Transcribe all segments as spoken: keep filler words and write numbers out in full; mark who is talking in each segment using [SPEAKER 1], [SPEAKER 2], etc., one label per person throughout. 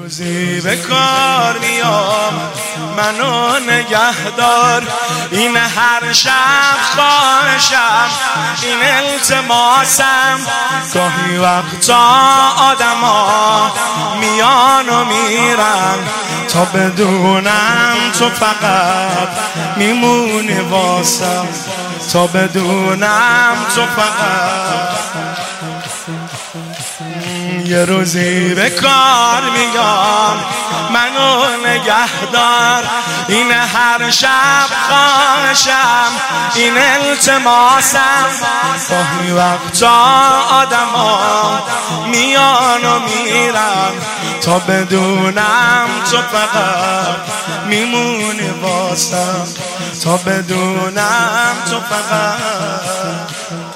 [SPEAKER 1] روزی به کار میام منو نگهدار، این هر شب خواهشم، این التماسم. گاهی وقتا آدما میان و میرن تا بدونم تو فقط میمونی واسم، تا بدونم تو فقط. یه روزی به کار میام منو نگهدار، این هر شب خواهشم، این التماسم. گاهی وقتا آدما میان و میرن تا بدونم تو فقط میمونی واسم، تا بدونم تو فقط.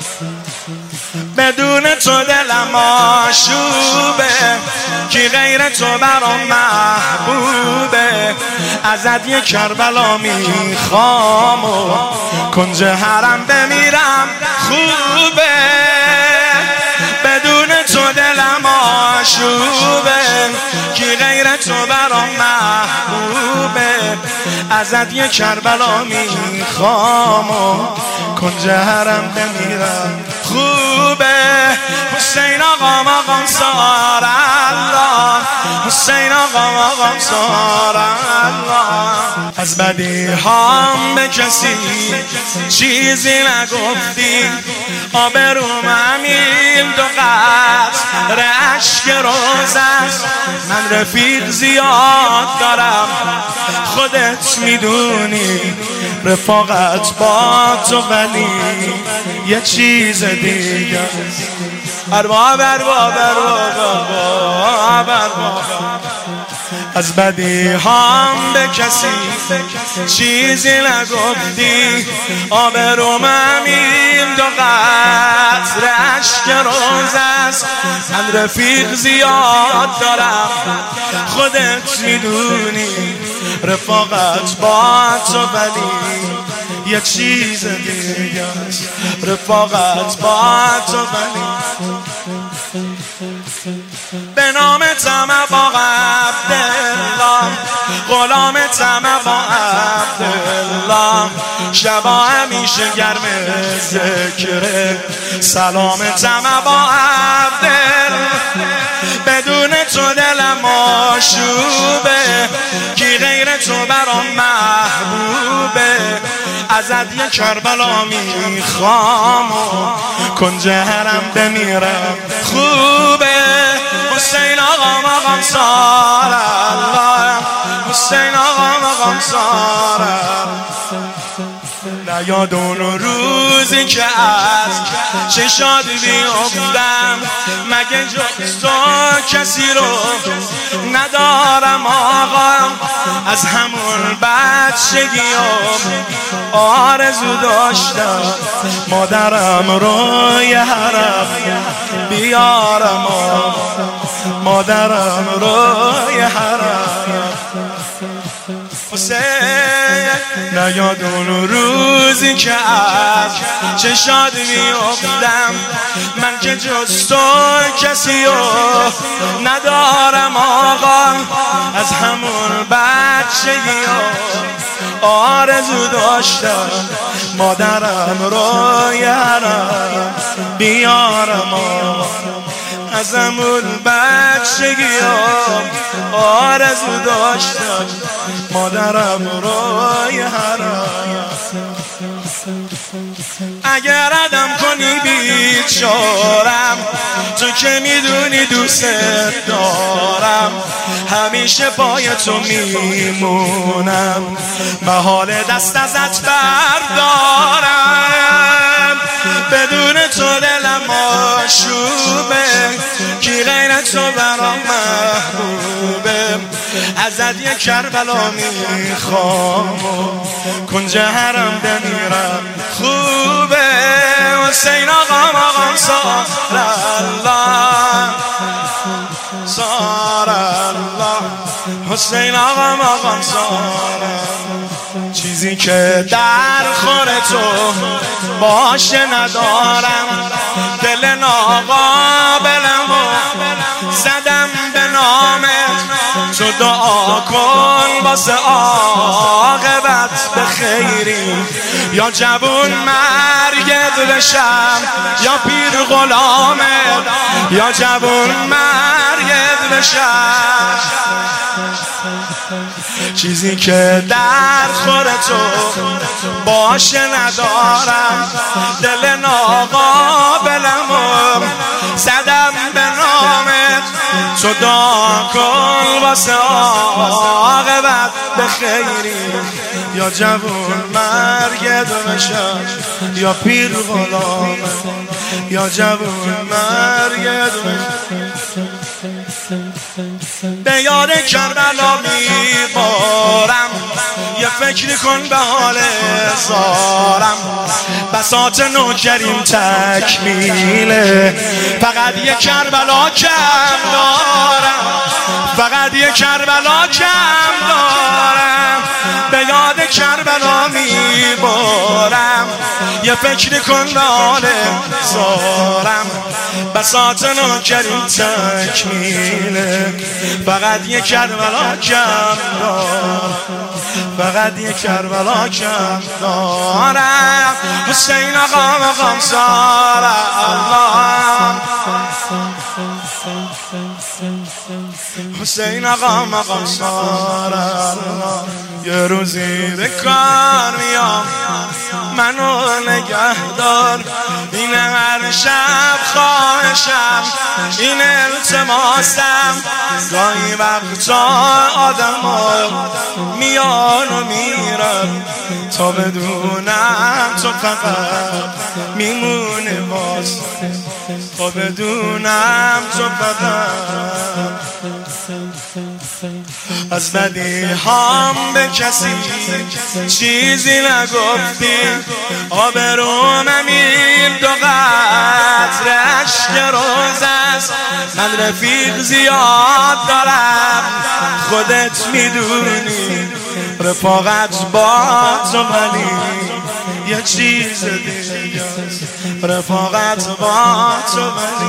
[SPEAKER 1] بدون تو دلم آشوبه، کی غیر تو برام محبوبه. ازت یه کربلا میخوام و کنج حرم بمیرم خوبه. بدون تو دلم آشوبه، کی غیر تو برام محبوبه. ازت یه کربلا میخوام و کنج حرم بمیرم خوبه. حسین آقا مقام سار الله، حسین آقا مقام سار الله. از بدی هام به کسی چیزی نگفتی، آبروم همین دو قطره اشک روز است. من رفیق زیاد دارم خودت میدونی، رفاقت با تو ولی یه چیز دیگه. ارباب ارباب ارباب ارباب. از بدی هم به کسی چیزی نگفتی، آبروم همین دو قطره اشک روز است. من رفیق زیاد دارم خودت میدونی، رفاقت با تو ولی یه چیز دیگه است. رفاقت با تو ولی به نام طمع با عبدالله، غلام طمع با عبدالله. شبا همیشه گرم ذکره، سلام طمع با عبدالله. بدون تو دلم آشوبه، کی غیر تو برام محبوبه. ازت یه کربلا میخوام و کنج حرم بمیرم خوبه. حسین آقا مقام سار الله، حسین آقا مقام سار الله. نیاد اون روزی که از چشات بیفتم، مگه جز تو کسی رو ندارم آقا. از همون بچگیام آرزو داشتم مادرم رو یه حرم بیارم، مادرم رو یه حرم. حسین نیاد اون روزی که از چشات میافتم، من که جز تو کسی رو ندارم آقا. از همون بچگیام آرزو داشتم مادرم رو یه حرم بیارم آقا. از همون بچگیام آرزو داشتم مادرم رو یه حرم. اگر عدم کنی بیچارم، تو که میدونی دوست دارم. همیشه پای تو میمونم، محال دست ازت بردارم. بدون تو دلم آشوبه، کی غیر تو برام محبوبه. ازت یه کربلا میخوام و کنج حرم بمیرم خوبه. حسین آقا مقام سار الله، سار الله. حسین آقا مقام سار الله. چیزی که در خور تو باشه ندارم، دل ناقابلمو زدم به نامت. تو دعا کن واسه عاقبت به خیری، یا جوون مرگت بشم یا پیر غلامت، یا جوون مرگت بشم. چیزی که در خور تو باشه ندارم، دل ناقابلمو زدم به نامت. تو دعا کن واسه عاقبت به خیری، یا جوون مرگت بشم یا پیر غلامت، یا جوون مرگت بشم. به یاد کربلا میبارم، یه فکر کن به حال زارم. بساط نوکریم تکمیله، فقط یه کربلا کم دارم، فقط یه کربلا کم دارم. به یاد کربلا میبارم، یه فکر کن به حال زارم. بساط نوکریم تکمیله، فقط یه کربلا کم دارم، فقط یه کربلا کم دارم. حسین آقا مقام سارا الله، حسین آقا مقام سارا الله. یه روزی به کار میام منو نگهدار، این هر شب خواهشم، این التماسم. گاهی وقتا آدم ها میان و میرن تا بدونم تو فقط میمونه باز، تا بدونم تو فقط. از بدی هم به کسی چیزی نگفتی، آبرومم این دو قطره اشک روز است. من رفیق زیاد دارم خودت میدونی، رفاقت با تو ولی یه چیز دیگه است. رفاقت با تو ولی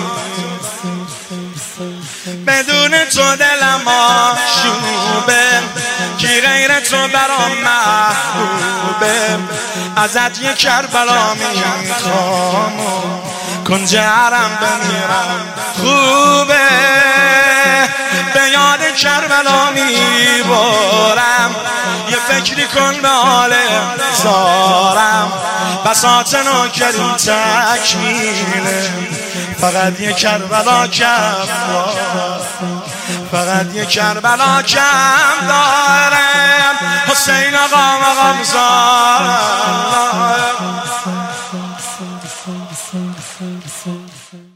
[SPEAKER 1] بدون تو دلم آشوبه، کی غیر تو برام محبوبه. ازت یه کربلا میخوام، کنج حرم بمیرم خوبه. به یاد کربلا میبارم، یه فکری کن به حال زارم. بساط نوکریم تکمیله، فقط یه کربلا کم دارم، فقط یه کربلا کم دارم. حسین آقا مقام سارا الله.